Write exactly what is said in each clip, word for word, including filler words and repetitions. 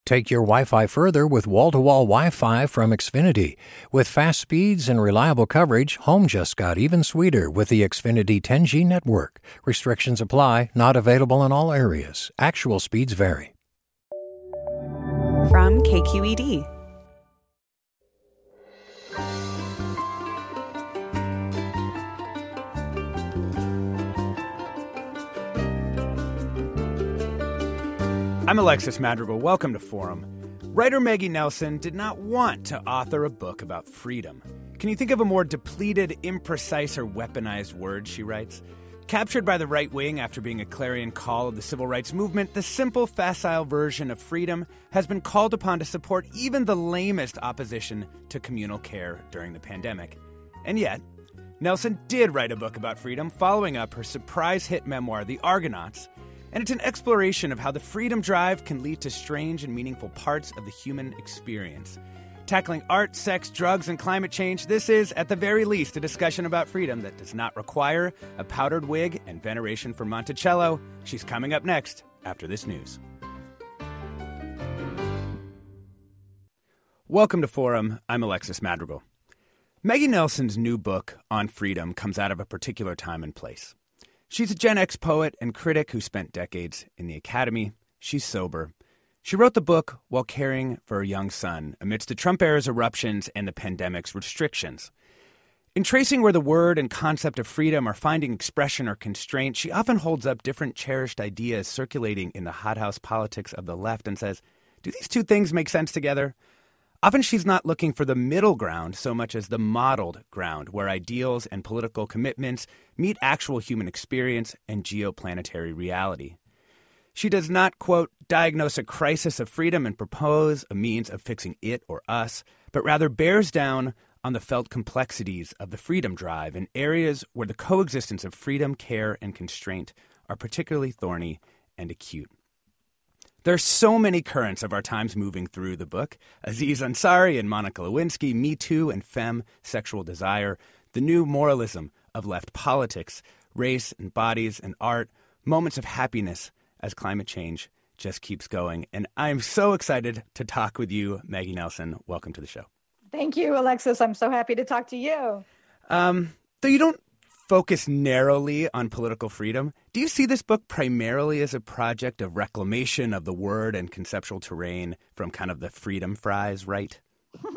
Take your Wi-Fi further with wall-to-wall Wi-Fi from Xfinity. With fast speeds and reliable coverage, home just got even sweeter with the Xfinity ten G network. Restrictions apply, not available in all areas. Actual speeds vary. From K Q E D. I'm Alexis Madrigal. Welcome to Forum. Writer Maggie Nelson did not want to author a book about freedom. Can you think of a more depleted, imprecise, or weaponized word, she writes? Captured by the right wing after being a clarion call of the civil rights movement, the simple, facile version of freedom has been called upon to support even the lamest opposition to communal care during the pandemic. And yet, Nelson did write a book about freedom, following up her surprise hit memoir, The Argonauts. And it's an exploration of how the freedom drive can lead to strange and meaningful parts of the human experience. Tackling art, sex, drugs, and climate change, this is, at the very least, a discussion about freedom that does not require a powdered wig and veneration for Monticello. She's coming up next after this news. Welcome to Forum. I'm Alexis Madrigal. Maggie Nelson's new book on freedom comes out of a particular time and place. She's a Gen X poet and critic who spent decades in the academy. She's sober. She wrote the book while caring for her young son amidst the Trump era's eruptions and the pandemic's restrictions. In tracing where the word and concept of freedom are finding expression or constraint, she often holds up different cherished ideas circulating in the hothouse politics of the left and says, do these two things make sense together? Often she's not looking for the middle ground so much as the modeled ground, where ideals and political commitments meet actual human experience and geoplanetary reality. She does not, quote, diagnose a crisis of freedom and propose a means of fixing it or us, but rather bears down on the felt complexities of the freedom drive in areas where the coexistence of freedom, care, and constraint are particularly thorny and acute. There are so many currents of our times moving through the book. Aziz Ansari and Monica Lewinsky, Me Too and Femme Sexual Desire, the new moralism of left politics, race and bodies and art, moments of happiness as climate change just keeps going. And I'm so excited to talk with you, Maggie Nelson. Welcome to the show. Thank you, Alexis. I'm so happy to talk to you. Um, though you don't focus narrowly on political freedom, do you see this book primarily as a project of reclamation of the word and conceptual terrain from kind of the freedom fries, right? uh,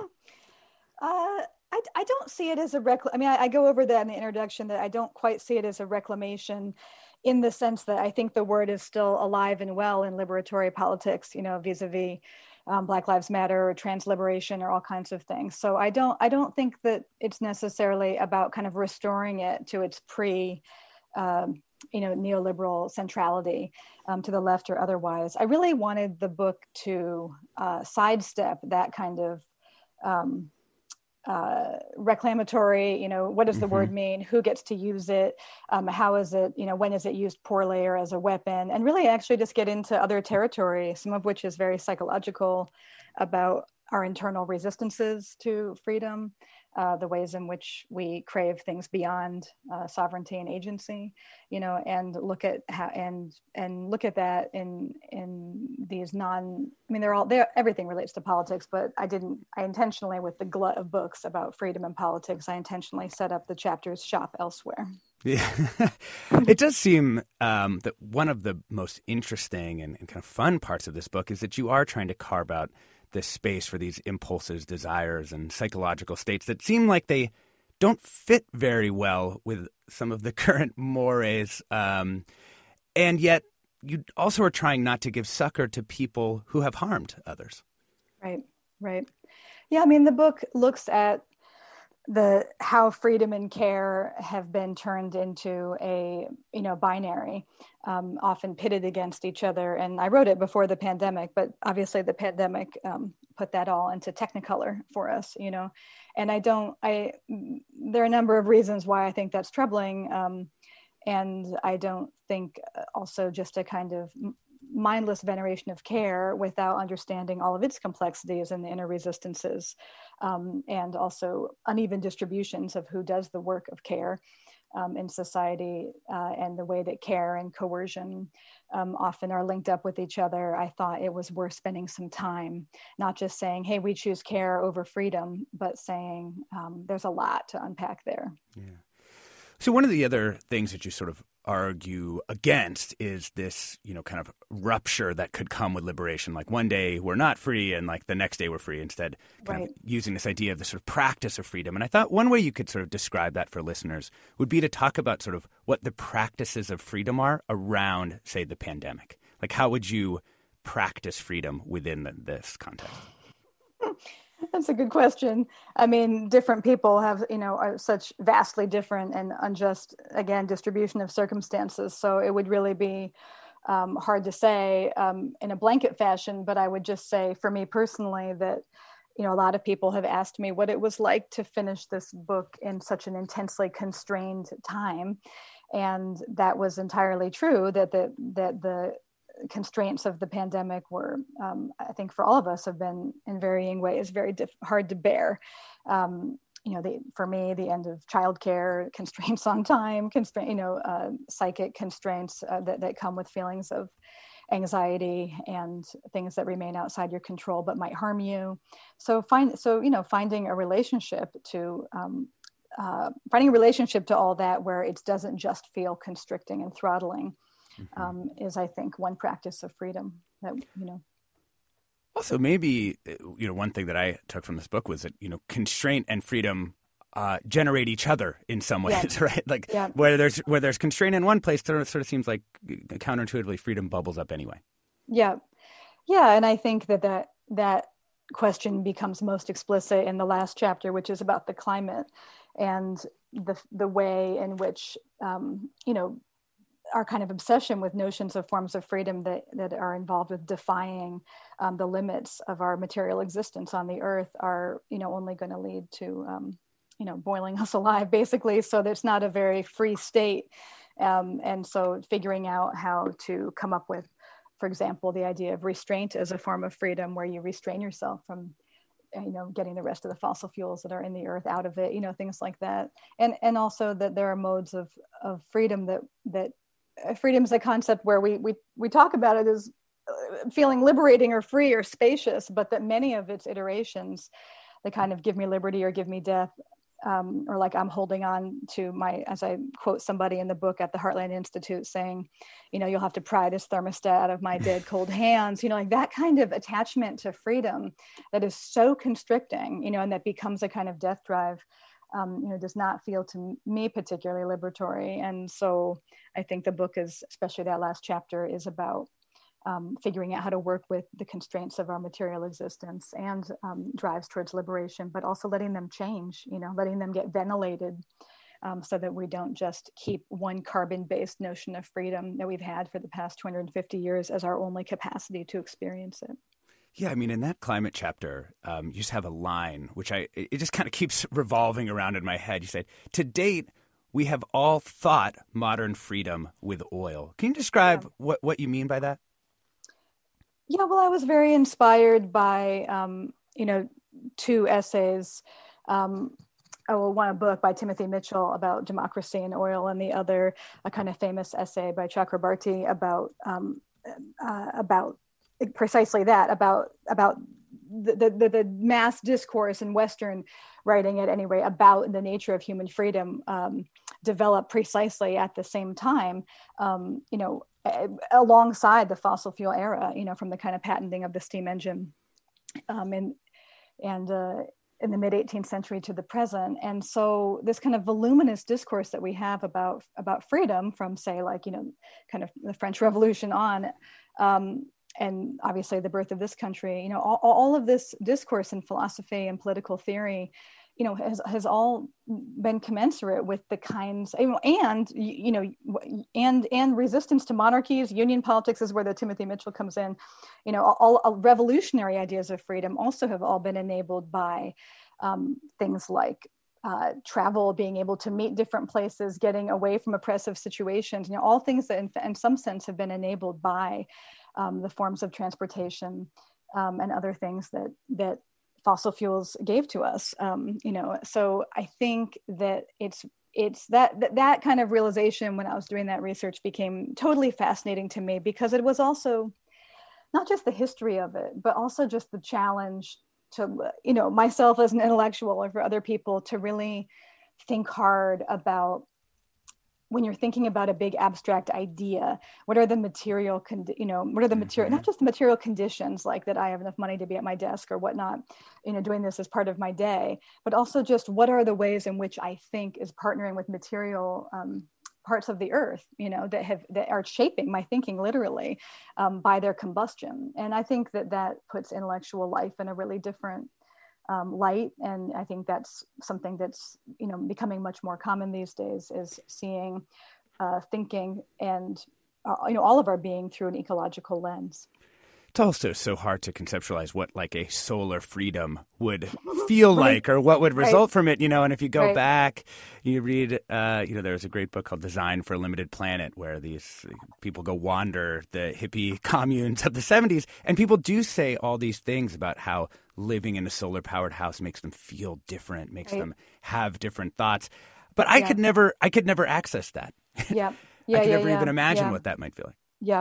I, I don't see it as a rec. I mean, I, I go over that in the introduction that I don't quite see it as a reclamation in the sense that I think the word is still alive and well in liberatory politics, you know, vis-a-vis um, Black Lives Matter or trans liberation or all kinds of things. So I don't, I don't think that it's necessarily about kind of restoring it to its pre, um, you know, neoliberal centrality um, to the left or otherwise. I really wanted the book to uh, sidestep that kind of um, uh, reclamatory, you know, what does the mm-hmm. word mean? Who gets to use it? Um, how is it, you know, when is it used poorly or as a weapon? And really actually just get into other territory, some of which is very psychological, about our internal resistances to freedom, uh, the ways in which we crave things beyond uh, sovereignty and agency, you know, and look at how and and look at that in in these non. I mean, they're all there. Everything relates to politics, but I didn't. I intentionally, with the glut of books about freedom and politics, I intentionally set up the chapters shop elsewhere. Yeah, it does seem um, that one of the most interesting and, and kind of fun parts of this book is that you are trying to carve out this space for these impulses, desires, and psychological states that seem like they don't fit very well with some of the current mores. Um, and yet you also are trying not to give succor to people who have harmed others. Right, right. Yeah, I mean, the book looks at the how freedom and care have been turned into a, you know, binary, um, often pitted against each other. And I wrote it before the pandemic, but obviously the pandemic um, put that all into technicolor for us, you know. And I don't, I, there are a number of reasons why I think that's troubling. Um, and I don't think also just a kind of mindless veneration of care without understanding all of its complexities and the inner resistances, um, and also uneven distributions of who does the work of care, um, in society, uh, and the way that care and coercion um, often are linked up with each other, I thought it was worth spending some time, not just saying, hey, we choose care over freedom, but saying um, there's a lot to unpack there. Yeah. So one of the other things that you sort of argue against is this, you know, kind of rupture that could come with liberation. Like one day we're not free and like the next day we're free, instead kind right. of using this idea of the sort of practice of freedom. And I thought one way you could sort of describe that for listeners would be to talk about sort of what the practices of freedom are around, say, the pandemic. Like how would you practice freedom within the, this context? That's a good question. I mean, different people have, you know, are such vastly different and unjust, again, distribution of circumstances. So it would really be um, hard to say um, in a blanket fashion, but I would just say for me personally that, you know, a lot of people have asked me what it was like to finish this book in such an intensely constrained time. And that was entirely true, that the, that the constraints of the pandemic were, um, I think for all of us, have been in varying ways very diff- hard to bear. Um, you know, the, for me, the end of childcare, constraints on time, constraint, you know, uh, psychic constraints uh, that, that come with feelings of anxiety and things that remain outside your control but might harm you. So find, so you know, finding a relationship to um, uh, finding a relationship to all that where it doesn't just feel constricting and throttling. Mm-hmm. Um, is, I think, one practice of freedom that, you know. Also, maybe, you know, one thing that I took from this book was that, you know, constraint and freedom uh, generate each other in some ways, yeah. right? Like yeah. where there's where there's constraint in one place, it sort of seems like counterintuitively freedom bubbles up anyway. Yeah. Yeah. And I think that that, that question becomes most explicit in the last chapter, which is about the climate and the the way in which, um, you know, our kind of obsession with notions of forms of freedom that, that are involved with defying um, the limits of our material existence on the earth are, you know, only going to lead to, um, you know, boiling us alive, basically. So that's not a very free state. Um, and so figuring out how to come up with, for example, the idea of restraint as a form of freedom where you restrain yourself from, you know, getting the rest of the fossil fuels that are in the earth out of it, you know, things like that. And, and also that there are modes of, of freedom that, that, freedom is a concept where we we we talk about it as feeling liberating or free or spacious, but that many of its iterations, the kind of give me liberty or give me death, um, or like I'm holding on to my, as I quote somebody in the book at the Heartland Institute saying, you know, you'll have to pry this thermostat out of my dead cold hands, you know, like that kind of attachment to freedom that is so constricting, you know, and that becomes a kind of death drive. Um, you know, does not feel to me particularly liberatory. And so I think the book is, especially that last chapter, is about um, figuring out how to work with the constraints of our material existence and um, drives towards liberation, but also letting them change, you know, letting them get ventilated um, so that we don't just keep one carbon-based notion of freedom that we've had for the past two hundred fifty years as our only capacity to experience it. Yeah, I mean, in that climate chapter, um, you just have a line, which I it just kind of keeps revolving around in my head. You said, to date, we have all thought modern freedom with oil. Can you describe yeah. what, what you mean by that? Yeah, well, I was very inspired by, um, you know, two essays. Um, oh, well, one a book by Timothy Mitchell about democracy and oil, and the other a kind of famous essay by Chakrabarti about um, uh, about precisely that, about about the, the the mass discourse in Western writing at any rate about the nature of human freedom um, developed precisely at the same time, um, you know, alongside the fossil fuel era, you know, from the kind of patenting of the steam engine um, and and uh, in the mid eighteenth century to the present. And so this kind of voluminous discourse that we have about about freedom from, say, like, you know, kind of the French Revolution on, um, and obviously the birth of this country, you know, all, all of this discourse in philosophy and political theory, you know, has, has all been commensurate with the kinds, and, you know, and, and resistance to monarchies. Union politics is where the Timothy Mitchell comes in. You know, all, all revolutionary ideas of freedom also have all been enabled by um, things like Uh, travel, being able to meet different places, getting away from oppressive situations, you know, all things that in, in some sense have been enabled by um, the forms of transportation um, and other things that that fossil fuels gave to us. Um, you know, so I think that it's it's that, that that kind of realization when I was doing that research became totally fascinating to me, because it was also not just the history of it, but also just the challenge to, you know, myself as an intellectual or for other people to really think hard about, when you're thinking about a big abstract idea, what are the material, con- you know, what are the material, not just the material conditions, like that I have enough money to be at my desk or whatnot, you know, doing this as part of my day, but also just what are the ways in which I think is partnering with material um, parts of the earth, you know, that have, that are shaping my thinking literally um, by their combustion. And I think that that puts intellectual life in a really different Um, light. And I think that's something that's, you know, becoming much more common these days, is seeing uh, thinking and, uh, you know, all of our being through an ecological lens. It's also so hard to conceptualize what like a solar freedom would feel Right. like, or what would result Right. from it, you know, and if you go Right. back, you read, uh, you know, there's a great book called Design for a Limited Planet, where these people go wander the hippie communes of the seventies, and people do say all these things about how living in a solar powered house makes them feel different, makes Right. them have different thoughts. But I Yeah. could never, I could never access that. Yeah. I Yeah. could yeah, never yeah. even imagine yeah. what that might feel like. Yeah.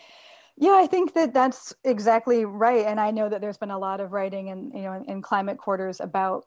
Yeah, I think that that's exactly right. And I know that there's been a lot of writing in, you know, in, in climate quarters about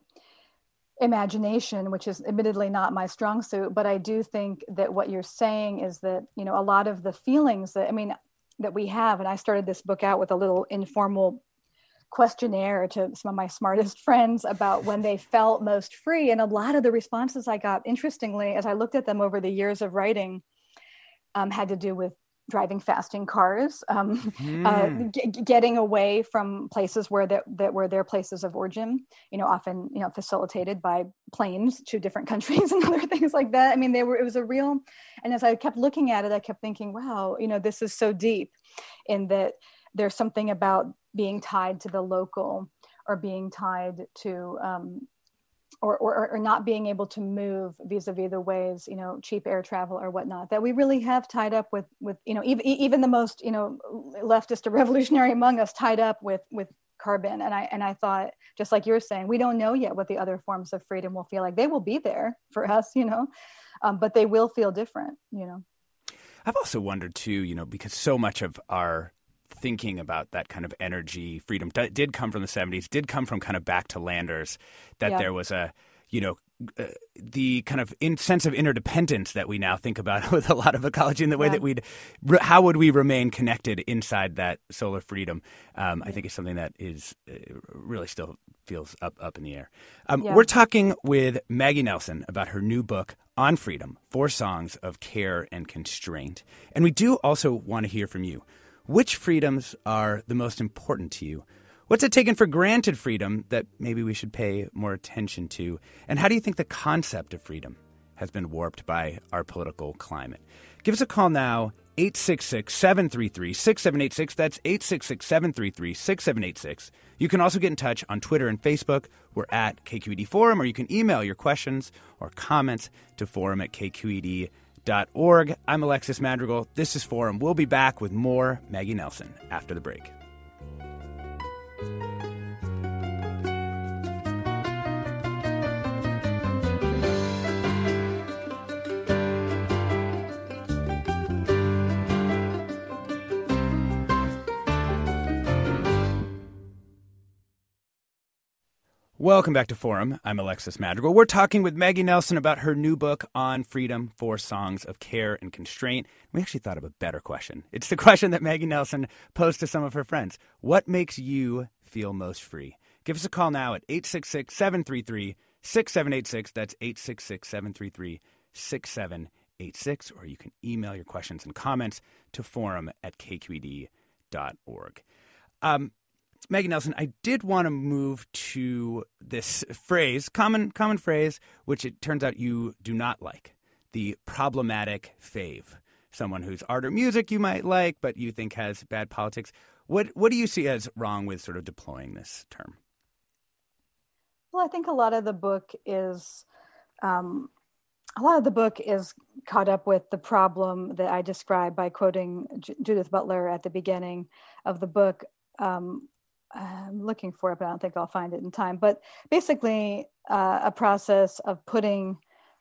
imagination, which is admittedly not my strong suit, but I do think that what you're saying is that, you know, a lot of the feelings that, I mean, that we have, and I started this book out with a little informal questionnaire to some of my smartest friends about when they felt most free. And a lot of the responses I got, interestingly, as I looked at them over the years of writing, um, had to do with driving fast in cars, um, Mm. uh, g- getting away from places where that, that were their places of origin, you know, often, you know, facilitated by planes to different countries and other things like that. I mean, they were, it was a real, and as I kept looking at it, I kept thinking, wow, you know, this is so deep, in that there's something about being tied to the local, or being tied to, um, Or, or, or not being able to move vis-a-vis the ways, you know, cheap air travel or whatnot, that we really have tied up with, with, you know, even, even the most, you know, leftist or revolutionary among us tied up with, with carbon. And I, and I thought, just like you're saying, we don't know yet what the other forms of freedom will feel like. They will be there for us, you know, um, but they will feel different, you know. I've also wondered too, you know, because so much of our thinking about that kind of energy freedom d- did come from the seventies, did come from kind of back to landers, that Yeah. there was a, you know, uh, the kind of in sense of interdependence that we now think about with a lot of ecology, in the way Yeah. that we'd, re- how would we remain connected inside that solar freedom? Um, I think is something that is uh, really still feels up, up in the air. Um, Yeah. We're talking with Maggie Nelson about her new book on freedom, Four Songs of Care and Constraint. And we do also want to hear from you. Which freedoms are the most important to you? What's a taken for granted freedom that maybe we should pay more attention to? And how do you think the concept of freedom has been warped by our political climate? Give us a call now, eight six six, seven three three, six seven eight six. That's eight six six, seven three three, six seven eight six. You can also get in touch on Twitter and Facebook. We're at K Q E D Forum, or you can email your questions or comments to forum at K Q E D dot org. I'm Alexis Madrigal. This is Forum. We'll be back with more Maggie Nelson after the break. Welcome back to Forum. I'm Alexis Madrigal. We're talking with Maggie Nelson about her new book on freedom, Four Songs of Care and Constraint. We actually thought of a better question. It's the question that Maggie Nelson posed to some of her friends. What makes you feel most free? Give us a call now at eight six six, seven three three, six seven eight six. That's eight six six, seven three three, six seven eight six. Or you can email your questions and comments to forum at K Q E D dot org. Um, Maggie Nelson, I did want to move to this phrase, common common phrase, which it turns out you do not like, the problematic fave. Someone whose art or music you might like, but you think has bad politics. What what do you see as wrong with sort of deploying this term? Well, I think a lot of the book is, um, a lot of the book is caught up with the problem that I described by quoting J- Judith Butler at the beginning of the book. Um, I'm looking for it, but I don't think I'll find it in time. But basically, uh, a process of putting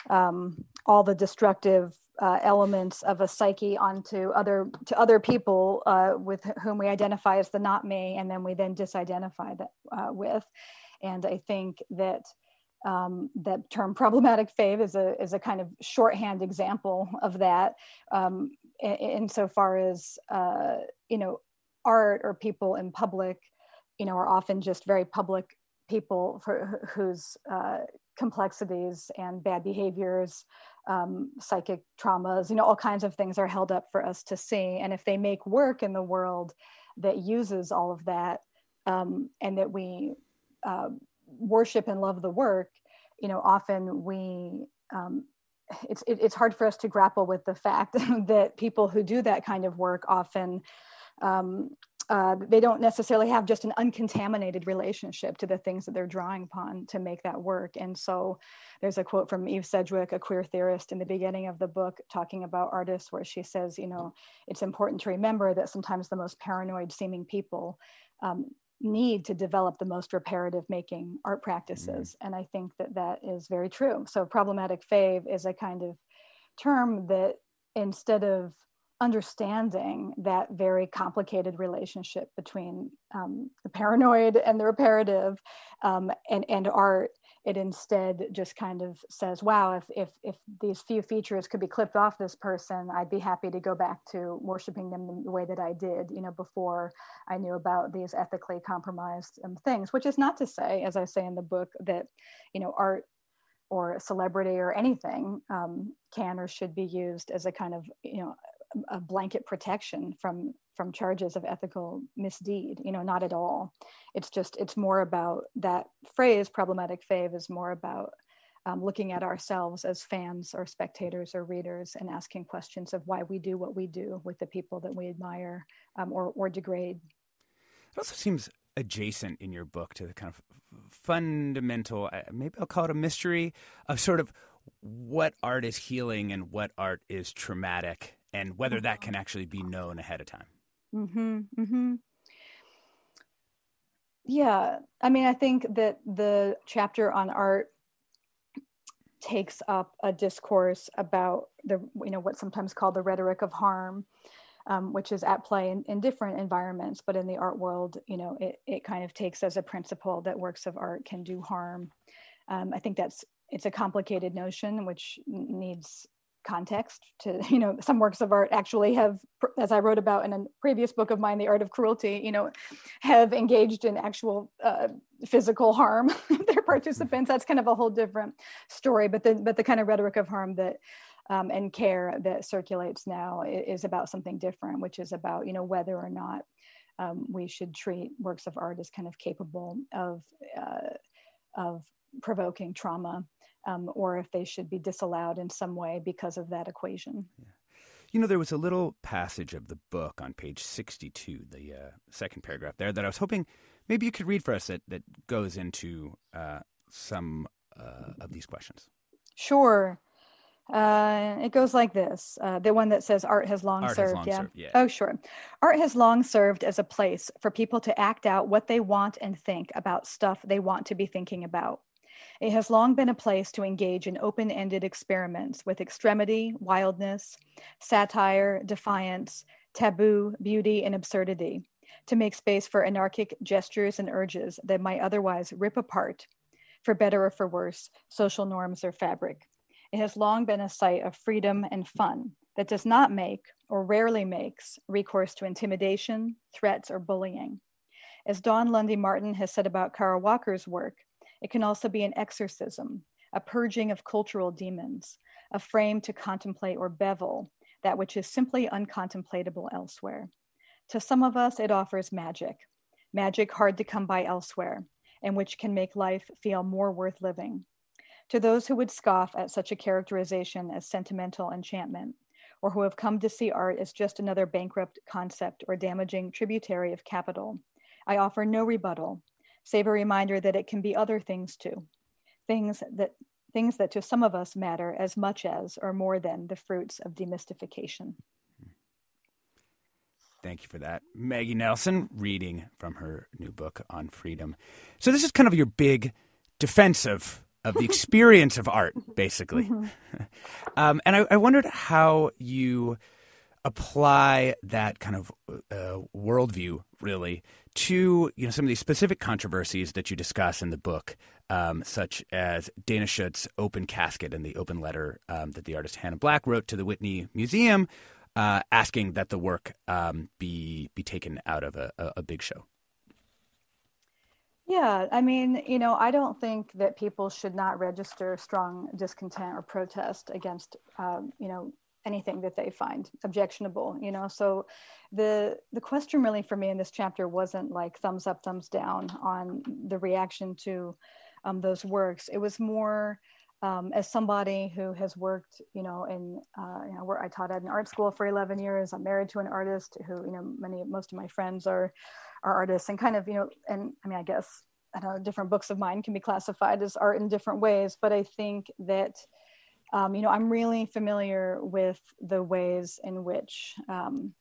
um, all the destructive uh, elements of a psyche onto other to other people uh, with whom we identify as the not me, and then we then disidentify that uh, with. And I think that um, that term problematic fave is a is a kind of shorthand example of that, um, in, insofar as uh, you know, art or people in public, you know, are often just very public people for whose uh, complexities and bad behaviors, um, psychic traumas, you know, all kinds of things are held up for us to see. And if they make work in the world that uses all of that, um, and that we uh, worship and love the work, you know, often we, um, it's, it, it's hard for us to grapple with the fact that people who do that kind of work often, um, Uh, they don't necessarily have just an uncontaminated relationship to the things that they're drawing upon to make that work. And so there's a quote from Eve Sedgwick, a queer theorist, in the beginning of the book talking about artists, where she says, you know, it's important to remember that sometimes the most paranoid seeming people um, need to develop the most reparative making art practices. Mm-hmm. And I think that that is very true. So problematic fave is a kind of term that, instead of understanding that very complicated relationship between um, the paranoid and the reparative, um, and, and art, it instead just kind of says, wow, if, if, if these few features could be clipped off this person, I'd be happy to go back to worshiping them the way that I did, you know, before I knew about these ethically compromised um, things, which is not to say, as I say in the book, that, you know, art or celebrity or anything um, can or should be used as a kind of, you know, a blanket protection from from charges of ethical misdeed. You know, not at all. It's just, it's more about that phrase, problematic fave, is more about um, looking at ourselves as fans or spectators or readers and asking questions of why we do what we do with the people that we admire um, or, or degrade. It also seems adjacent in your book to the kind of fundamental, maybe I'll call it a mystery, of sort of what art is healing and what art is traumatic, and whether that can actually be known ahead of time. Mm-hmm, mm-hmm. Yeah, I mean, I think that the chapter on art takes up a discourse about the, you know, what's sometimes called the rhetoric of harm, um, which is at play in, in different environments, but in the art world, you know, it, it kind of takes as a principle that works of art can do harm. Um, I think that's, it's a complicated notion, which needs context to, you know, some works of art actually have, as I wrote about in a previous book of mine, The Art of Cruelty, you know, have engaged in actual uh, physical harm of their participants. That's kind of a whole different story, but the, but the kind of rhetoric of harm that um, and care that circulates now is about something different, which is about, you know, whether or not um, we should treat works of art as kind of capable of, uh, of provoking trauma, Um, or if they should be disallowed in some way because of that equation. Yeah. You know, there was a little passage of the book on page sixty-two, the uh, second paragraph there, that I was hoping maybe you could read for us that, that goes into uh, some uh, of these questions. Sure. Uh, it goes like this. Uh, the one that says art has long art served. Has long yeah. served, yeah. Oh, sure. Art has long served as a place for people to act out what they want and think about stuff they want to be thinking about. It has long been a place to engage in open-ended experiments with extremity, wildness, satire, defiance, taboo, beauty, and absurdity, to make space for anarchic gestures and urges that might otherwise rip apart, for better or for worse, social norms or fabric. It has long been a site of freedom and fun that does not make, or rarely makes, recourse to intimidation, threats, or bullying. As Dawn Lundy Martin has said about Kara Walker's work, it can also be an exorcism, a purging of cultural demons, a frame to contemplate or bevel that which is simply uncontemplatable elsewhere. To some of us, it offers magic, magic hard to come by elsewhere, and which can make life feel more worth living. To those who would scoff at such a characterization as sentimental enchantment, or who have come to see art as just another bankrupt concept or damaging tributary of capital, I offer no rebuttal, save a reminder that it can be other things too, things that things that to some of us matter as much as or more than the fruits of demystification. Thank you for that. Maggie Nelson, reading from her new book on freedom. So this is kind of your big defense of of the experience of art, basically. Mm-hmm. um, and I, I wondered how you apply that kind of uh, worldview, really, to you know some of these specific controversies that you discuss in the book, um, such as Dana Schutz's open casket and the open letter um, that the artist Hannah Black wrote to the Whitney Museum, uh, asking that the work um, be be taken out of a, a, a big show. Yeah, I mean, you know, I don't think that people should not register strong discontent or protest against, um, you know, anything that they find objectionable, you know. So the the question really for me in this chapter wasn't like thumbs up, thumbs down on the reaction to um, those works. It was more um, as somebody who has worked, you know, in, uh, you know, where I taught at an art school for eleven years. I'm married to an artist who, you know, many, most of my friends are, are artists, and kind of, you know, and I mean, I guess, I don't know, different books of mine can be classified as art in different ways, but I think that, um, you know, I'm really familiar with the ways in which um,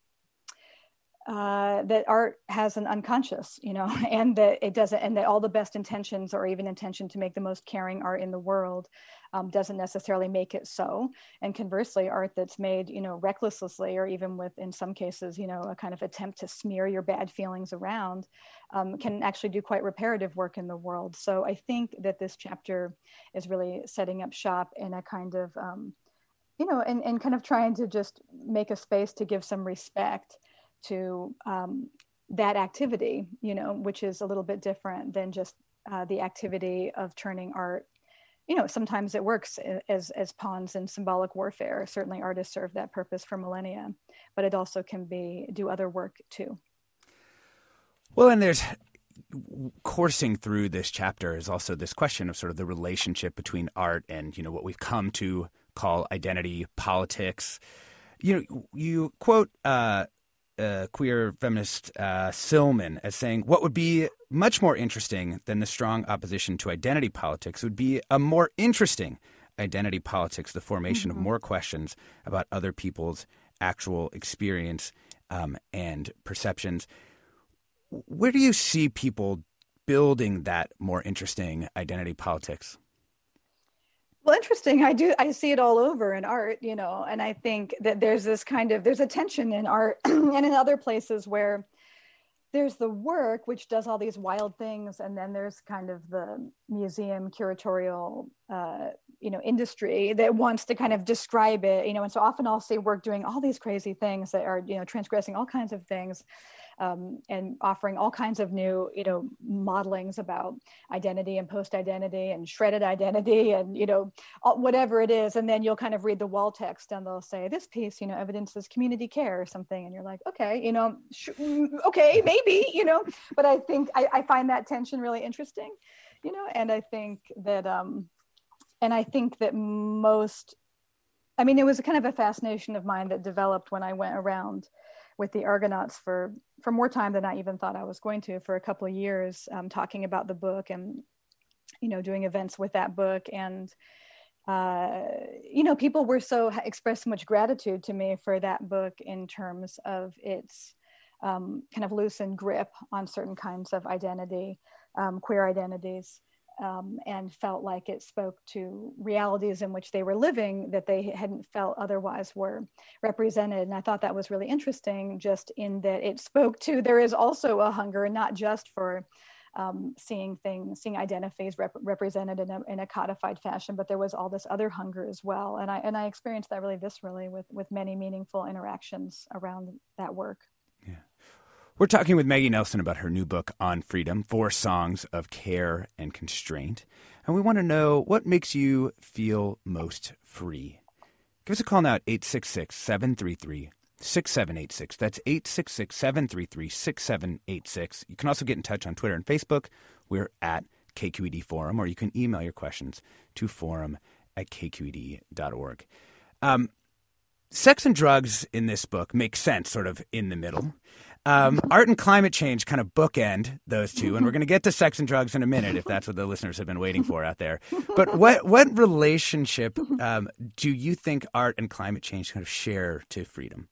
uh, that art has an unconscious, you know, and that it doesn't, and that all the best intentions or even intention to make the most caring art in the world um, doesn't necessarily make it so. And conversely, art that's made, you know, recklessly, or even with, in some cases, you know, a kind of attempt to smear your bad feelings around, um, can actually do quite reparative work in the world. So I think that this chapter is really setting up shop in a kind of, um, you know, and, and kind of trying to just make a space to give some respect to um, that activity, you know, which is a little bit different than just uh, the activity of turning art. You know, sometimes it works as as pawns in symbolic warfare. Certainly artists serve that purpose for millennia, but it also can be do other work too. Well, and there's coursing through this chapter is also this question of sort of the relationship between art and, you know, what we've come to call identity politics. You know, you quote uh, Uh, queer feminist uh, Silman as saying, what would be much more interesting than the strong opposition to identity politics would be a more interesting identity politics, the formation mm-hmm. of more questions about other people's actual experience um, and perceptions. Where do you see people building that more interesting identity politics? Well, interesting. I do. I see it all over in art, you know, and I think that there's this kind of, there's a tension in art and in other places where there's the work, which does all these wild things. And then there's kind of the museum curatorial, uh, you know, industry that wants to kind of describe it, you know, and so often I'll see work doing all these crazy things that are, you know, transgressing all kinds of things. Um, and offering all kinds of new, you know, modelings about identity and post-identity and shredded identity and, you know, all, whatever it is. And then you'll kind of read the wall text and they'll say, this piece, you know, evidences community care or something. And you're like, okay, you know, sh- okay, maybe, you know, but I think I, I find that tension really interesting, you know, and I think that, um, and I think that most, I mean, it was a kind of a fascination of mine that developed when I went around with the Argonauts for, for more time than I even thought I was going to, for a couple of years, um, talking about the book and, you know, doing events with that book. And, uh, you know, people were so, expressed so much gratitude to me for that book in terms of its um, kind of loosened grip on certain kinds of identity, um, queer identities. Um, and felt like it spoke to realities in which they were living that they hadn't felt otherwise were represented. And I thought that was really interesting, just in that it spoke to, there is also a hunger, not just for um, seeing things, seeing identities rep- represented in a, in a codified fashion, but there was all this other hunger as well. And I, and I experienced that really viscerally with, with many meaningful interactions around that work. Yeah. We're talking with Maggie Nelson about her new book on freedom, Four Songs of Care and Constraint. And we want to know, what makes you feel most free? Give us a call now at eight six six, seven three three, six seven eight six. That's eight six six, seven three three, six seven eight six. You can also get in touch on Twitter and Facebook. We're at K Q E D Forum, or you can email your questions to forum at k q e d dot org. Um, sex and drugs in this book make sense sort of in the middle. Um, art and climate change kind of bookend those two, and we're going to get to sex and drugs in a minute if that's what the listeners have been waiting for out there. But what what relationship um, do you think art and climate change kind of share to freedom?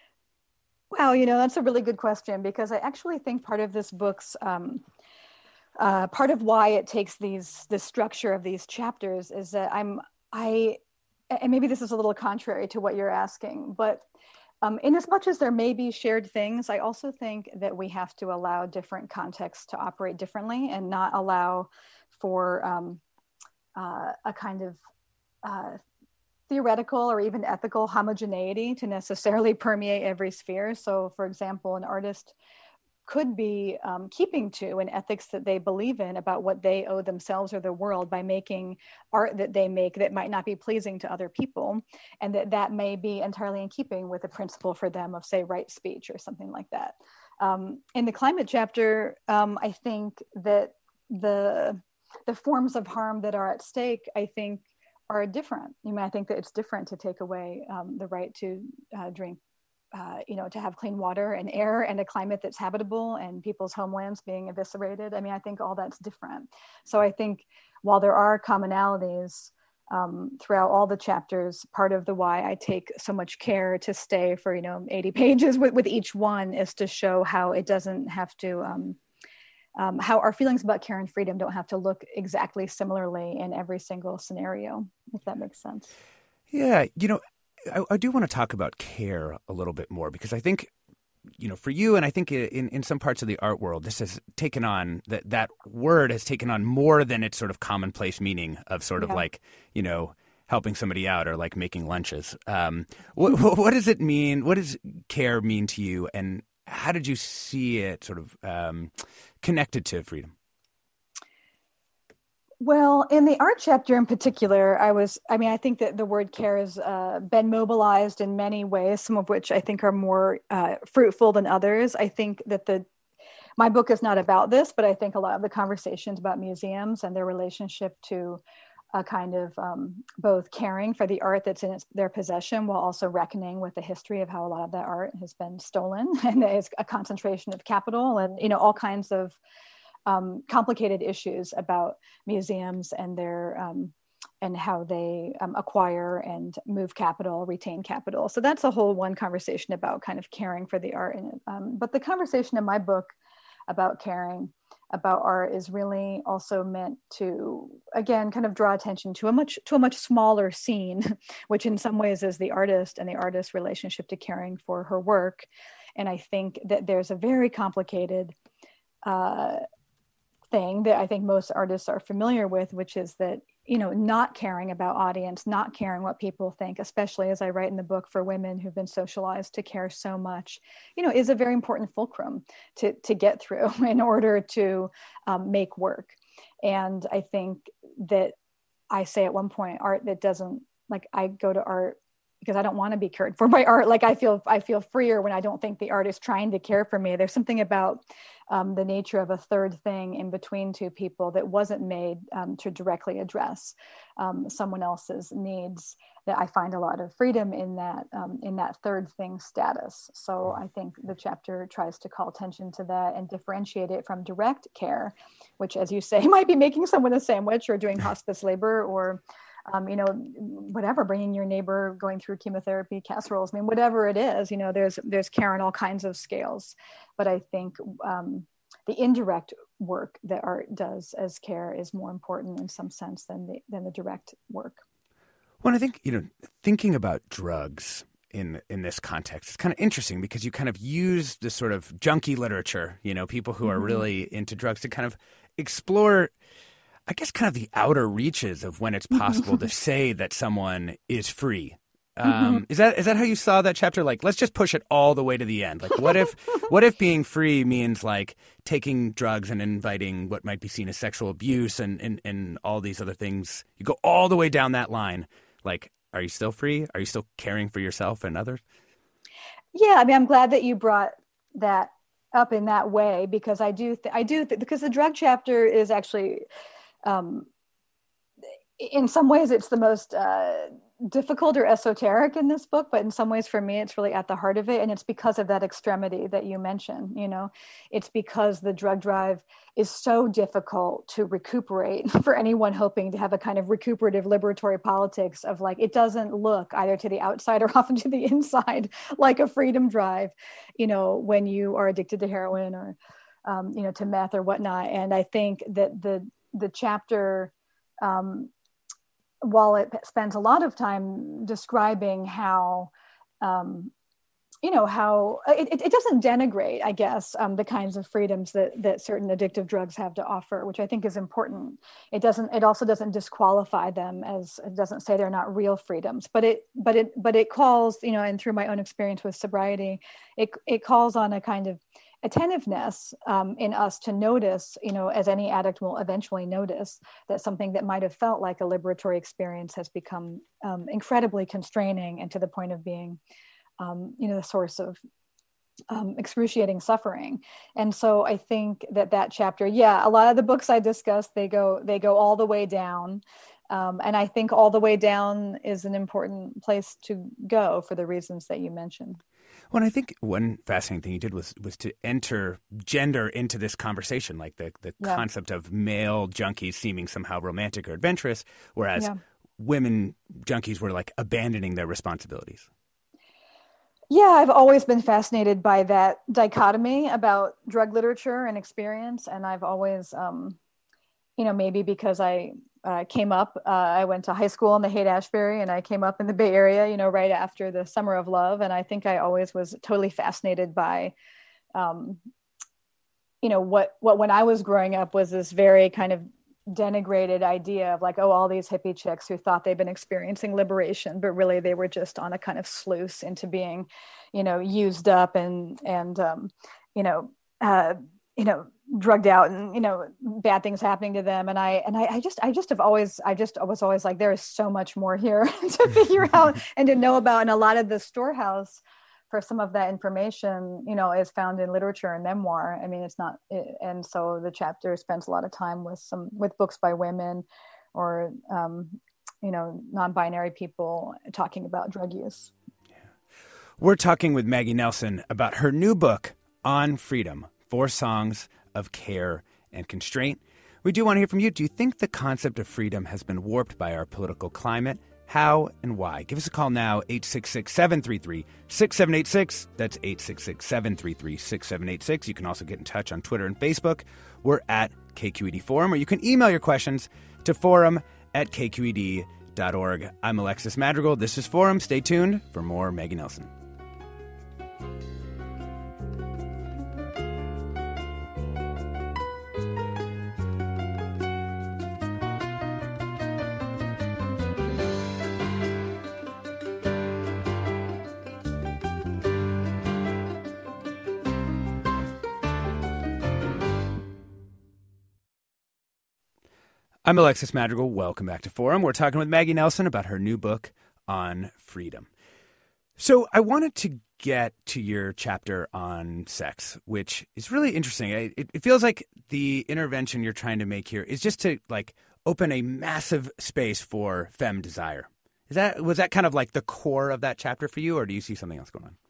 Wow, you know, that's a really good question, because I actually think part of this book's um, uh, part of why it takes these the structure of these chapters is that I'm I and maybe this is a little contrary to what you're asking, but um, in as much as there may be shared things, I also think that we have to allow different contexts to operate differently and not allow for um, uh, a kind of uh, theoretical or even ethical homogeneity to necessarily permeate every sphere. So, for example, an artist could be um, keeping to an ethics that they believe in about what they owe themselves or the world by making art that they make that might not be pleasing to other people, and that that may be entirely in keeping with a principle for them of, say, right speech or something like that. Um, in the climate chapter, um, I think that the the forms of harm that are at stake, I think, are different. I mean, I think that it's different to take away um, the right to uh, drink Uh, you know, to have clean water and air and a climate that's habitable and people's homelands being eviscerated. I mean, I think all that's different. So I think while there are commonalities um, throughout all the chapters, part of the why I take so much care to stay for, you know, eighty pages with, with each one is to show how it doesn't have to, um, um, how our feelings about care and freedom don't have to look exactly similarly in every single scenario, if that makes sense. Yeah, you know, I, I do want to talk about care a little bit more, because I think, you know, for you, and I think in, in some parts of the art world, this has taken on, that that word has taken on more than its sort of commonplace meaning of sort of yeah. like, you know, helping somebody out or like making lunches. Um, what, what does it mean? What does care mean to you? And how did you see it sort of um, connected to freedom? Well, in the art chapter in particular, I was, I mean, I think that the word care has uh, been mobilized in many ways, some of which I think are more uh, fruitful than others. I think that the, my book is not about this, but I think a lot of the conversations about museums and their relationship to a kind of um, both caring for the art that's in its, their possession, while also reckoning with the history of how a lot of that art has been stolen, and there's a concentration of capital and, you know, all kinds of Um, complicated issues about museums and their um, and how they um, acquire and move capital, retain capital. So that's a whole one conversation about kind of caring for the art. And, um, but the conversation in my book about caring about art is really also meant to, again, kind of draw attention to a much to a much smaller scene, which in some ways is the artist and the artist's relationship to caring for her work. And I think that there's a very complicated uh, thing that I think most artists are familiar with, which is that, you know, not caring about audience, not caring what people think, especially as I write in the book for women who've been socialized to care so much, you know, is a very important fulcrum to, to get through in order to um, make work. And I think that I say at one point, art that doesn't, like, I go to art because I don't want to be cared for by art. Like I feel, I feel freer when I don't think the art is trying to care for me. There's something about um, the nature of a third thing in between two people that wasn't made um, to directly address um, someone else's needs, that I find a lot of freedom in that, um, in that third thing status. So I think the chapter tries to call attention to that and differentiate it from direct care, which, as you say, might be making someone a sandwich or doing hospice labor or Um, you know, whatever, bringing your neighbor going through chemotherapy casseroles. I mean, whatever it is, you know, there's there's care on all kinds of scales. But I think um, the indirect work that art does as care is more important in some sense than the than the direct work. Well, I think, you know, thinking about drugs in in this context, it's kind of interesting because you kind of use this sort of junkie literature, you know, people who are mm-hmm. really into drugs to kind of explore, I guess, kind of the outer reaches of when it's possible to say that someone is free. Um, mm-hmm. Is that is that how you saw that chapter? Like, let's just push it all the way to the end. Like, what if what if being free means like taking drugs and inviting what might be seen as sexual abuse and, and, and all these other things? You go all the way down that line. Like, are you still free? Are you still caring for yourself and others? Yeah, I mean, I'm glad that you brought that up in that way, because I do th- I do th- because the drug chapter is actually. Um, in some ways, it's the most uh, difficult or esoteric in this book, but in some ways, for me, it's really at the heart of it. And it's because of that extremity that you mentioned. You know, it's because the drug drive is so difficult to recuperate for anyone hoping to have a kind of recuperative liberatory politics of like, it doesn't look either to the outside or often to the inside like a freedom drive, you know, when you are addicted to heroin or um, you know, to meth or whatnot. And I think that the the chapter, um, while it spends a lot of time describing how, um, you know, how it, it doesn't denigrate, I guess, um, the kinds of freedoms that that certain addictive drugs have to offer, which I think is important. It doesn't. It also doesn't disqualify them, as it doesn't say they're not real freedoms. But it, but it, but it calls, you know, and through my own experience with sobriety, it it calls on a kind of attentiveness um, in us to notice, you know, as any addict will eventually notice, that something that might have felt like a liberatory experience has become um, incredibly constraining, and to the point of being, um, you know, the source of um, excruciating suffering. And so I think that that chapter, yeah, a lot of the books I discussed, they go they go all the way down. Um, and I think all the way down is an important place to go for the reasons that you mentioned. Well, I think one fascinating thing you did was was to enter gender into this conversation, like the, the yeah. concept of male junkies seeming somehow romantic or adventurous, whereas yeah. women junkies were like abandoning their responsibilities. Yeah, I've always been fascinated by that dichotomy about drug literature and experience. And I've always, um, you know, maybe because I uh, came up, uh, I went to high school in the Haight-Ashbury, and I came up in the Bay Area, you know, right after the Summer of Love. And I think I always was totally fascinated by, um, you know, what, what when I was growing up was this very kind of denigrated idea of like, oh, all these hippie chicks who thought they'd been experiencing liberation, but really they were just on a kind of sluice into being, you know, used up and, and, um, you know, uh, you know, drugged out, and, you know, bad things happening to them. And I, and I, I just, I just have always, I just I was always like, there is so much more here to figure out and to know about. And a lot of the storehouse for some of that information, you know, is found in literature and memoir. I mean, it's not, it, and so the chapter spends a lot of time with some, with books by women or, um, you know, non-binary people talking about drug use. Yeah. We're talking with Maggie Nelson about her new book, On Freedom, Four Songs of Care and Constraint. We do want to hear from you. Do you think the concept of freedom has been warped by our political climate? How and why? Give us a call now, eight six six, seven three three, six seven eight six. That's eight six six, seven three three, six seven eight six. You can also get in touch on Twitter and Facebook. We're at K Q E D Forum, or you can email your questions to forum at k q e d dot org. I'm Alexis Madrigal. This is Forum. Stay tuned for more Maggie Nelson. I'm Alexis Madrigal. Welcome back to Forum. We're talking with Maggie Nelson about her new book, On Freedom. So I wanted to get to your chapter on sex, which is really interesting. It, it feels like the intervention you're trying to make here is just to like open a massive space for femme desire. Is that was that kind of like the core of that chapter for you, or do you see something else going on?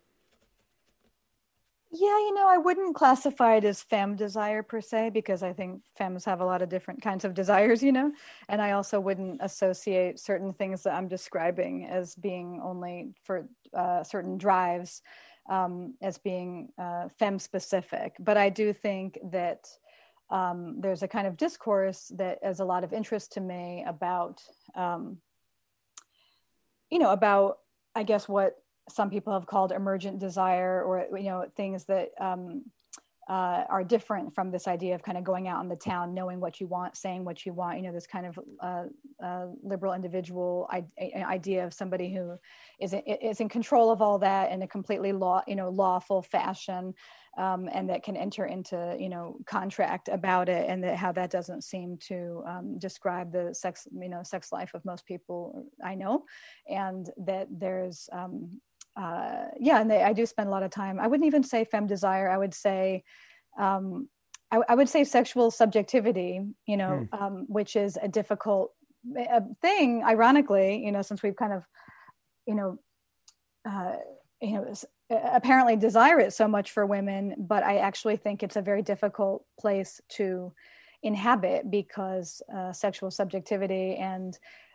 Yeah, you know, I wouldn't classify it as femme desire per se, because I think femmes have a lot of different kinds of desires, you know, and I also wouldn't associate certain things that I'm describing as being only for uh, certain drives um, as being uh, femme specific. But I do think that um, there's a kind of discourse that has a lot of interest to me about, um, you know, about, I guess, what some people have called emergent desire, or, you know, things that um, uh, are different from this idea of kind of going out in the town, knowing what you want, saying what you want, you know, this kind of uh, uh, liberal individual I- idea of somebody who is, is in control of all that in a completely law, you know, lawful fashion, um, and that can enter into, you know, contract about it, and that how that doesn't seem to um, describe the sex, you know, sex life of most people I know, and that there's, um, Uh, yeah, and they, I do spend a lot of time. I wouldn't even say femme desire. I would say, um, I, I would say sexual subjectivity. You know, mm. um, which is a difficult uh, thing. Ironically, you know, since we've kind of, you know, uh, you know, apparently desire it so much for women, but I actually think it's a very difficult place to inhabit, because uh, sexual subjectivity and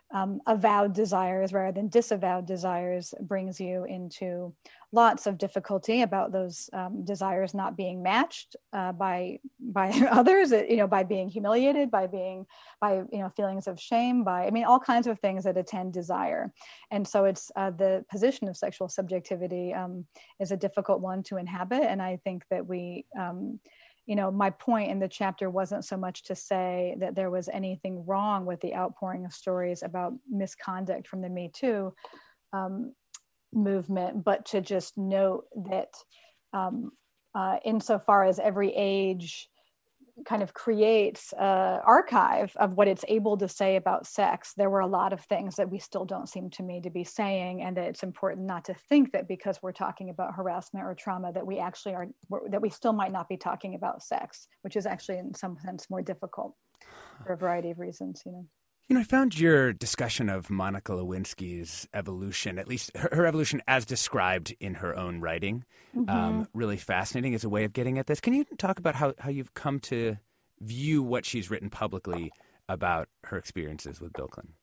um, avowed desires rather than disavowed desires brings you into lots of difficulty about those um, desires not being matched uh, by by others, you know, by being humiliated, by being by you know feelings of shame, by I mean all kinds of things that attend desire. And so it's uh, the position of sexual subjectivity um, is a difficult one to inhabit, and I think that we. Um, You know, my point in the chapter wasn't so much to say that there was anything wrong with the outpouring of stories about misconduct from the Me Too um, movement, but to just note that um, uh, insofar as every age kind of creates an archive of what it's able to say about sex, there were a lot of things that we still don't seem to me to be saying, and that it's important not to think that because we're talking about harassment or trauma that we actually are, that we still might not be talking about sex, which is actually in some sense more difficult for a variety of reasons, you know. You know, I found your discussion of Monica Lewinsky's evolution, at least her, her evolution as described in her own writing, mm-hmm. um, really fascinating as a way of getting at this. Can you talk about how, how you've come to view what she's written publicly about her experiences with Bill Clinton?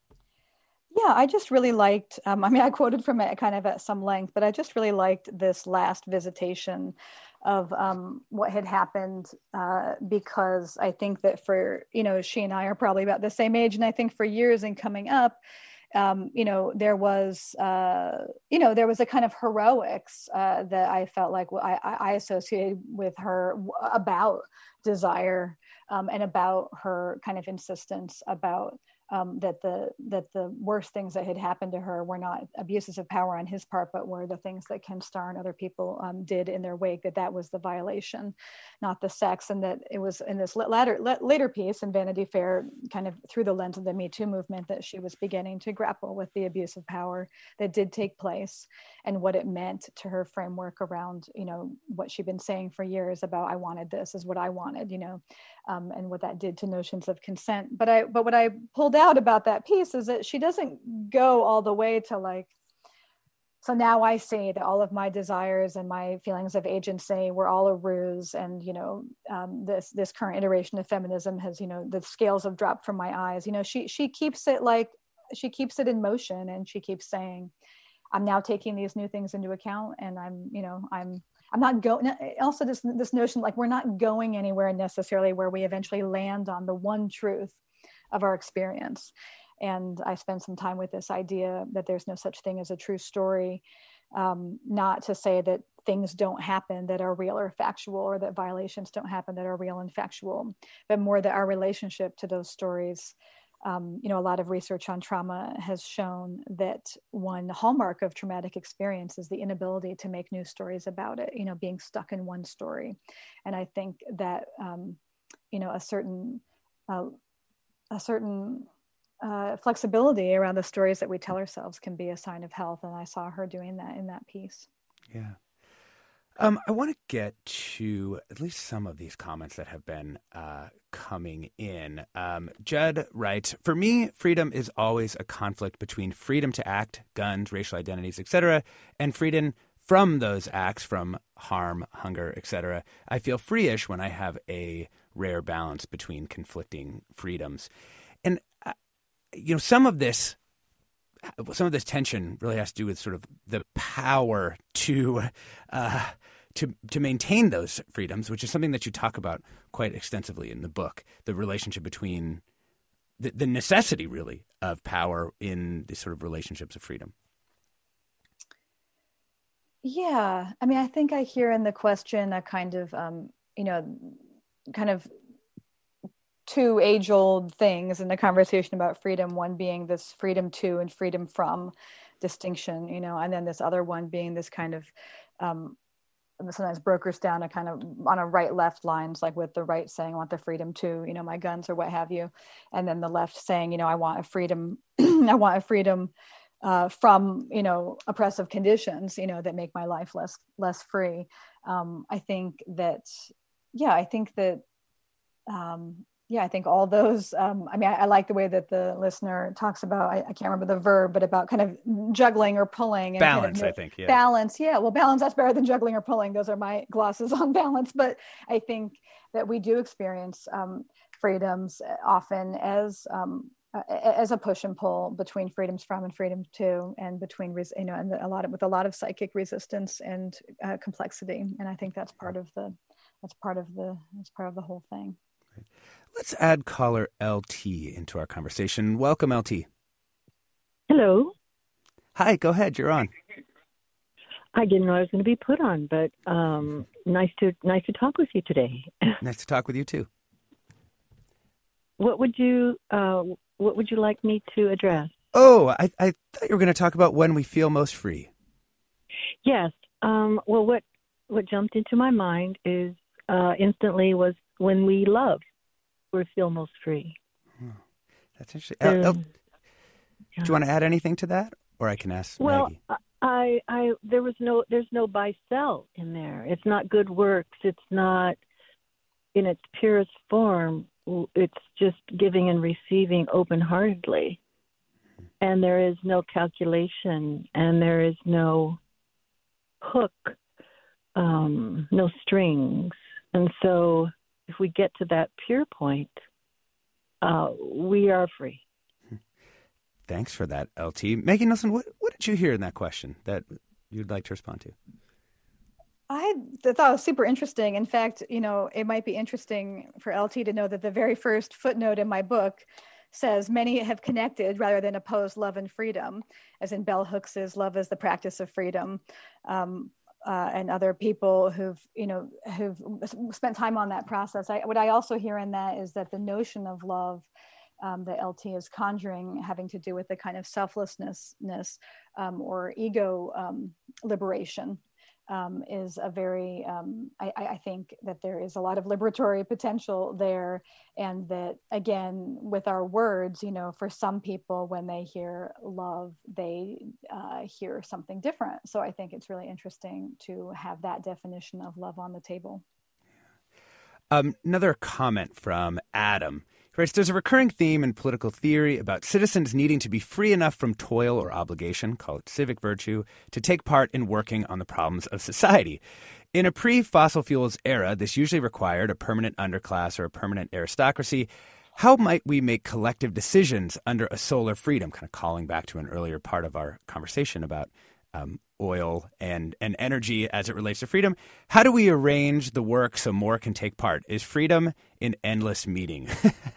Yeah, I just really liked, um, I mean, I quoted from it kind of at some length, but I just really liked this last visitation of um, what had happened uh, because I think that for, you know, she and I are probably about the same age. And I think for years and coming up, um, you know, there was, uh, you know, there was a kind of heroics uh, that I felt like I, I associated with her about desire um, and about her kind of insistence about Um, that the that the worst things that had happened to her were not abuses of power on his part, but were the things that Ken Starr and other people um, did in their wake, that that was the violation, not the sex. And that it was in this latter, later piece in Vanity Fair, kind of through the lens of the Me Too movement, that she was beginning to grapple with the abuse of power that did take place and what it meant to her framework around, you know, what she'd been saying for years about, I wanted this is what I wanted, you know, um, and what that did to notions of consent. But I, but what I pulled out about that piece is that she doesn't go all the way to like, so now I see that all of my desires and my feelings of agency were all a ruse, and you know um, this this current iteration of feminism has, you know, the scales have dropped from my eyes. You know, she she keeps it like she keeps it in motion, and she keeps saying, I'm now taking these new things into account, and I'm you know I'm I'm not going. Also, this this notion like we're not going anywhere necessarily where we eventually land on the one truth of our experience. And I spent some time with this idea that there's no such thing as a true story, um, not to say that things don't happen that are real or factual, or that violations don't happen that are real and factual, but more that our relationship to those stories, um, you know, a lot of research on trauma has shown that one hallmark of traumatic experience is the inability to make new stories about it, you know, being stuck in one story. And I think that, um, you know, a certain, uh, a certain uh, flexibility around the stories that we tell ourselves can be a sign of health. And I saw her doing that in that piece. Yeah. Um, I want to get to at least some of these comments that have been uh, coming in. Um, Judd writes, for me, freedom is always a conflict between freedom to act, guns, racial identities, et cetera, and freedom from those acts, from harm, hunger, et cetera. I feel free-ish when I have a rare balance between conflicting freedoms. And, uh, you know, some of this some of this tension really has to do with sort of the power to uh, to to maintain those freedoms, which is something that you talk about quite extensively in the book, the relationship between the, the necessity, really, of power in the sort of relationships of freedom. Yeah. I mean, I think I hear in the question a kind of, um, you know, kind of two age-old things in the conversation about freedom, one being this freedom to and freedom from distinction, you know, and then this other one being this kind of um, sometimes brokers down a kind of on a right-left lines, like with the right saying, I want the freedom to, you know, my guns or what have you. And then the left saying, you know, I want a freedom, I want a freedom uh, from, you know, oppressive conditions, you know, that make my life less, less free. Um, I think that, yeah, I think that, um, yeah, I think all those, um, I mean, I, I like the way that the listener talks about, I, I can't remember the verb, but about kind of juggling or pulling. And balance, kind of, I think. Yeah. Balance. Yeah. Well, balance, that's better than juggling or pulling. Those are my glosses on balance. But I think that we do experience um, freedoms often as, um, uh, as a push and pull between freedoms from and freedom to, and between, res- you know, and a lot of, with a lot of psychic resistance and uh, complexity. And I think that's part of the, that's part of the, that's part of the whole thing. Let's add caller L T into our conversation. Welcome, L T. Hello. Hi, go ahead. You're on. I didn't know I was going to be put on, but um, nice to nice to talk with you today. Nice to talk with you too. What would you uh, What would you like me to address? Oh, I, I thought you were going to talk about when we feel most free. Yes. Um, well, what what jumped into my mind is uh, instantly was when we love, we feel most free. Oh, that's interesting. Uh, Um, oh, do you want to add anything to that, or I can ask Well, Maggie? I, I, there was no, there's no buy sell in there. It's not good works. It's not in its purest form. It's just giving and receiving open-heartedly, and there is no calculation, and there is no hook, um, no strings. And so, if we get to that pure point, uh, we are free. Thanks for that, L T. Maggie Nelson, what, what did you hear in that question that you'd like to respond to? I th- thought it was super interesting. In fact, you know, it might be interesting for L T to know that the very first footnote in my book says many have connected rather than opposed love and freedom, as in Bell Hooks's Love is the Practice of Freedom, um, uh, and other people who've, you know, who've spent time on that process. I, what I also hear in that is that the notion of love Um, that L T is conjuring, having to do with the kind of selflessness um, or ego um, liberation, um, is a very, um, I, I think that there is a lot of liberatory potential there. And that, again, with our words, you know, for some people, when they hear love, they uh, hear something different. So I think it's really interesting to have that definition of love on the table. Um, another comment from Adam. He writes, there's a recurring theme in political theory about citizens needing to be free enough from toil or obligation, call it civic virtue, to take part in working on the problems of society. In a pre-fossil fuels era, this usually required a permanent underclass or a permanent aristocracy. How might we make collective decisions under a solar freedom? Kind of calling back to an earlier part of our conversation about um, oil and, and energy as it relates to freedom. How do we arrange the work so more can take part? Is freedom an endless meeting?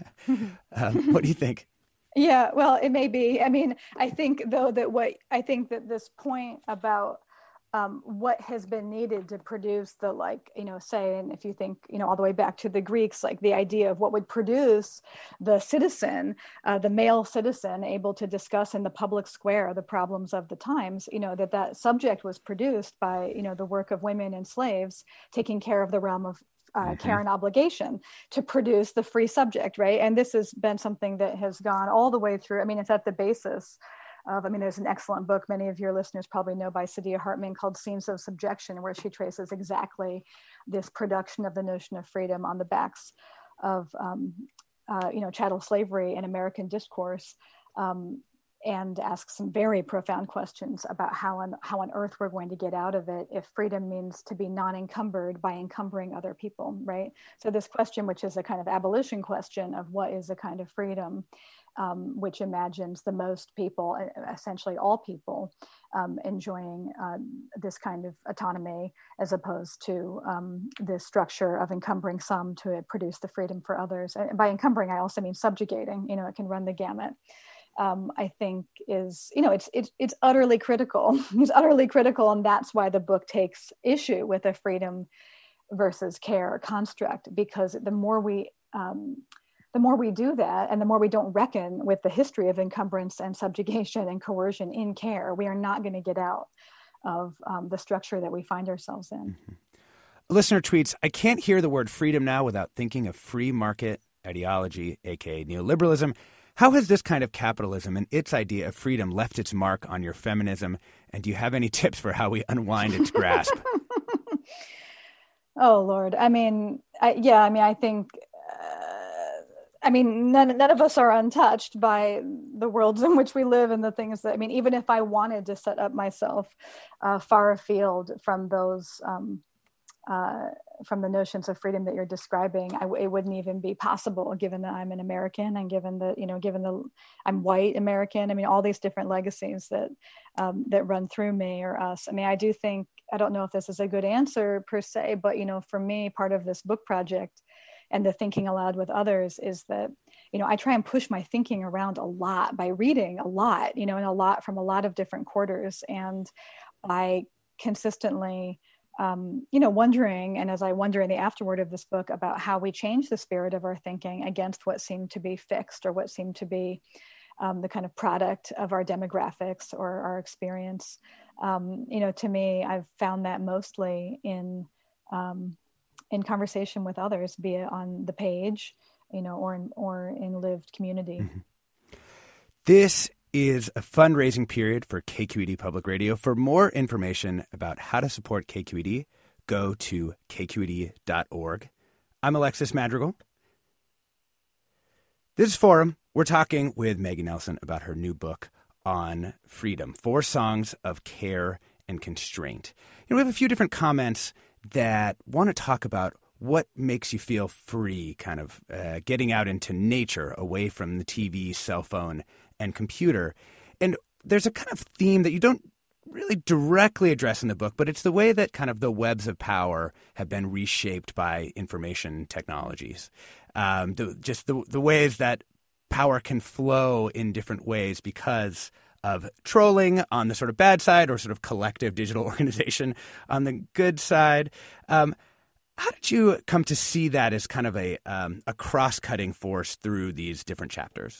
um, what do you think? Yeah, well, it may be. I mean, I think, though, that what I think that this point about um, what has been needed to produce the, like, you know, say, and if you think, you know, all the way back to the Greeks, like the idea of what would produce the citizen, uh, the male citizen, able to discuss in the public square the problems of the times, you know, that that subject was produced by, you know, the work of women and slaves taking care of the realm of Uh, mm-hmm. care and obligation to produce the free subject, right? And this has been something that has gone all the way through. I mean, it's at the basis of, I mean, there's an excellent book many of your listeners probably know by Saidiya Hartman called Scenes of Subjection, where she traces exactly this production of the notion of freedom on the backs of, um, uh, you know, chattel slavery and American discourse. Um, and ask some very profound questions about how on, how on earth we're going to get out of it if freedom means to be non-encumbered by encumbering other people, right? So this question, which is a kind of abolition question of what is a kind of freedom, um, which imagines the most people, essentially all people, um, enjoying uh, this kind of autonomy as opposed to um, this structure of encumbering some to produce the freedom for others. And by encumbering, I also mean subjugating, you know, it can run the gamut. Um, I think is, you know, it's, it's, it's utterly critical. It's utterly critical. And that's why the book takes issue with a freedom versus care construct, because the more we, um, the more we do that, and the more we don't reckon with the history of encumbrance and subjugation and coercion in care, we are not going to get out of um, the structure that we find ourselves in. Mm-hmm. A listener tweets, I can't hear the word freedom now without thinking of free market ideology, aka neoliberalism. How has this kind of capitalism and its idea of freedom left its mark on your feminism? And do you have any tips for how we unwind its grasp? Oh, Lord. I mean, I, yeah, I mean, I think, uh, I mean, none, none of us are untouched by the worlds in which we live and the things that, I mean, even if I wanted to set up myself uh, far afield from those um, uh, from the notions of freedom that you're describing, I, it wouldn't even be possible, given that I'm an American and given that, you know, given the I'm white American. I mean, all these different legacies that um, that run through me or us. I mean, I do think, I don't know if this is a good answer per se, but, you know, for me, part of this book project and the thinking aloud with others is that, you know, I try and push my thinking around a lot by reading a lot, you know, and a lot from a lot of different quarters, and by consistently Um, you know, wondering, and as I wonder in the afterword of this book, about how we change the spirit of our thinking against what seemed to be fixed or what seemed to be um, the kind of product of our demographics or our experience. Um, you know, to me, I've found that mostly in um, in conversation with others, be it on the page, you know, or in, or in lived community. Mm-hmm. This is a fundraising period for K Q E D Public Radio. For more information about how to support K Q E D, go to k q e d dot org. I'm Alexis Madrigal. This is Forum. We're talking with Maggie Nelson about her new book on freedom, Four Songs of Care and Constraint. You know, we have a few different comments that want to talk about what makes you feel free, kind of uh, getting out into nature, away from the T V, cell phone, and computer. And there's a kind of theme that you don't really directly address in the book, but it's the way that kind of the webs of power have been reshaped by information technologies. Um, the, just the, the ways that power can flow in different ways because of trolling on the sort of bad side, or sort of collective digital organization on the good side. Um, how did you come to see that as kind of a, um, a cross-cutting force through these different chapters?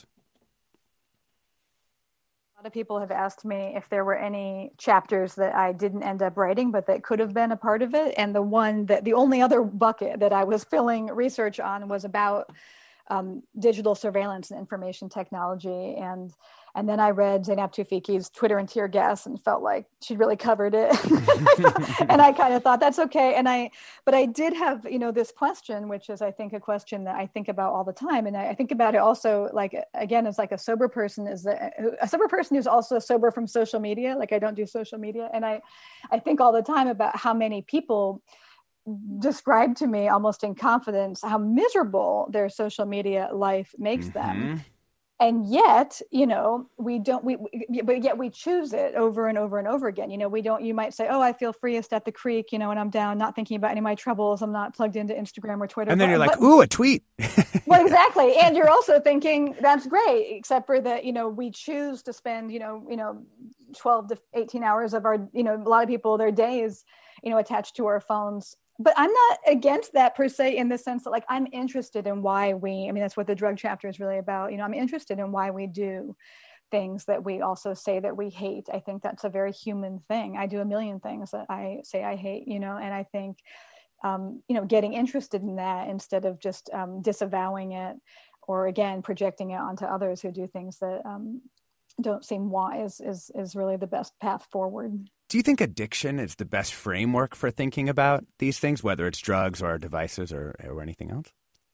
A lot of people have asked me if there were any chapters that I didn't end up writing, but that could have been a part of it. And the one that the only other bucket that I was filling research on was about um, digital surveillance and information technology. And and then I read Zeynep Tawfiqi's Twitter and Tear Gas and felt like she'd really covered it. And I kind of thought that's okay. And I, but I did have, you know, this question, which is, I think, a question that I think about all the time. And I, I think about it also, like, again, as like a sober person, is that a sober person who's also sober from social media. Like, I don't do social media. And I, I think all the time about how many people describe to me almost in confidence how miserable their social media life makes mm-hmm. them. And yet, you know, we don't, we, we, but yet we choose it over and over and over again. You know, we don't, you might say, oh, I feel freest at the creek, you know, and I'm down, not thinking about any of my troubles. I'm not plugged into Instagram or Twitter. And then but, you're like, but, ooh, a tweet. Well, exactly. And you're also thinking that's great, except for that, you know, we choose to spend, you know, you know, twelve to eighteen hours of our, you know, a lot of people, their days, you know, attached to our phones. But I'm not against that per se, in the sense that, like, I'm interested in why we, I mean, that's what the drug chapter is really about. You know, I'm interested in why we do things that we also say that we hate. I think that's a very human thing. I do a million things that I say I hate, you know, and I think, um, you know, getting interested in that instead of just um, disavowing it, or again, projecting it onto others who do things that um, don't seem wise, is, is really the best path forward. Do you think addiction is the best framework for thinking about these things, whether it's drugs or devices or, or anything else?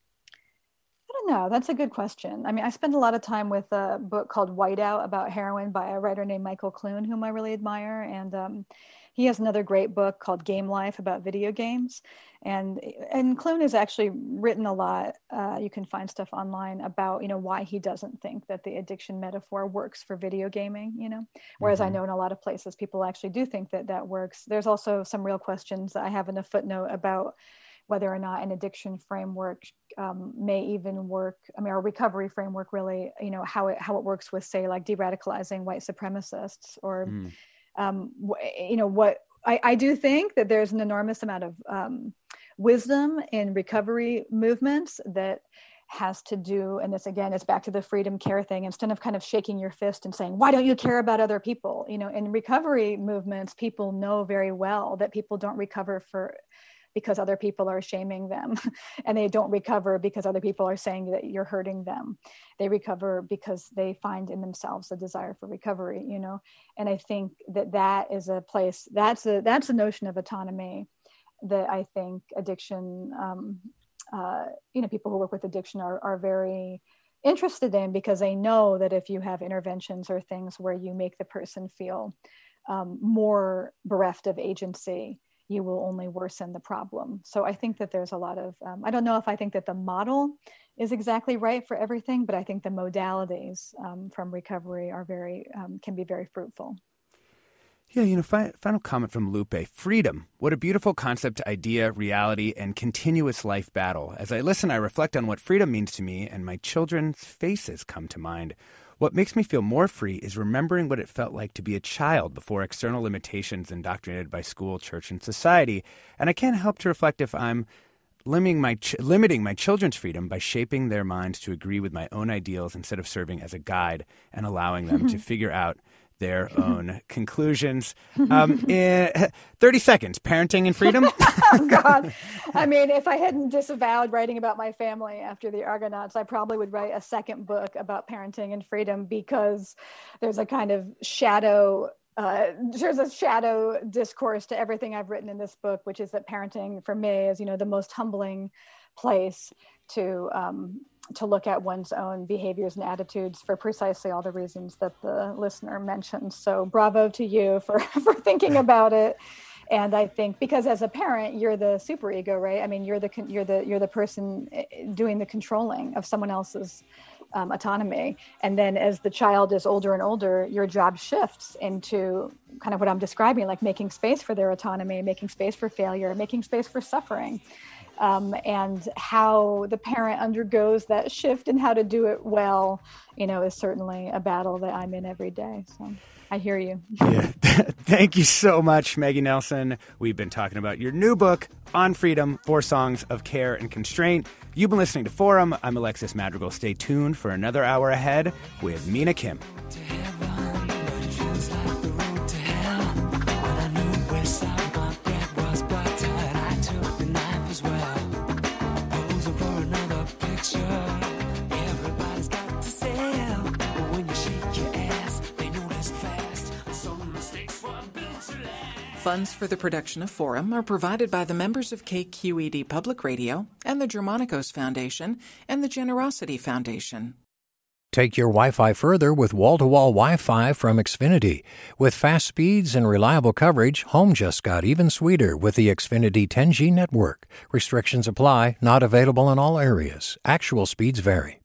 I don't know. That's a good question. I mean, I spend a lot of time with a book called Whiteout about heroin by a writer named Michael Clune, whom I really admire. And um, he has another great book called Game Life about video games. And and Clune has actually written a lot. Uh, you can find stuff online about, you know, why he doesn't think that the addiction metaphor works for video gaming, you know, whereas mm-hmm. I know in a lot of places people actually do think that that works. There's also some real questions that I have in a footnote about whether or not an addiction framework um, may even work. I mean, our recovery framework really, you know, how it how it works with, say, like de-radicalizing white supremacists, or, mm. um, wh- you know, what I, I do think that there's an enormous amount of um, wisdom in recovery movements that has to do, and this again is back to the freedom care thing, instead of kind of shaking your fist and saying, why don't you care about other people? You know, in recovery movements, people know very well that people don't recover for because other people are shaming them, and they don't recover because other people are saying that you're hurting them. They recover because they find in themselves a desire for recovery, you know? And I think that that is a place, that's a, that's a notion of autonomy that I think addiction, um, uh, you know, people who work with addiction are, are very interested in, because they know that if you have interventions or things where you make the person feel um, more bereft of agency, you will only worsen the problem. So I think that there's a lot of, um, I don't know if I think that the model is exactly right for everything, but I think the modalities um, from recovery are very, um, can be very fruitful. Yeah, you know, fi- final comment from Lupe. Freedom. What a beautiful concept, idea, reality, and continuous life battle. As I listen, I reflect on what freedom means to me, and my children's faces come to mind. What makes me feel more free is remembering what it felt like to be a child before external limitations indoctrinated by school, church, and society. And I can't help to reflect if I'm limiting my ch- limiting my children's freedom by shaping their minds to agree with my own ideals instead of serving as a guide and allowing them to figure out their own conclusions. Um, in thirty seconds, parenting and freedom. Oh, God. I mean, if I hadn't disavowed writing about my family after the Argonauts, I probably would write a second book about parenting and freedom, because there's a kind of shadow Uh, there's a shadow discourse to everything I've written in this book, which is that parenting for me is, you know, the most humbling place to um, to look at one's own behaviors and attitudes for precisely all the reasons that the listener mentioned. So bravo to you for, for thinking about it. And I think because as a parent, you're the superego, right? I mean, you're the you're the you're the person doing the controlling of someone else's um, autonomy. And then as the child is older and older, your job shifts into kind of what I'm describing, like making space for their autonomy, making space for failure, making space for suffering. Um, and how the parent undergoes that shift and how to do it well, you know, is certainly a battle that I'm in every day. So I hear you. Yeah. Thank you so much, Maggie Nelson. We've been talking about your new book, On Freedom, Four Songs of Care and Constraint. You've been listening to Forum. I'm Alexis Madrigal. Stay tuned for another hour ahead with Mina Kim. Funds for the production of Forum are provided by the members of K Q E D Public Radio and the Germanicos Foundation and the Generosity Foundation. Take your Wi-Fi further with wall-to-wall Wi-Fi from Xfinity. With fast speeds and reliable coverage, home just got even sweeter with the Xfinity ten G network. Restrictions apply, not available in all areas. Actual speeds vary.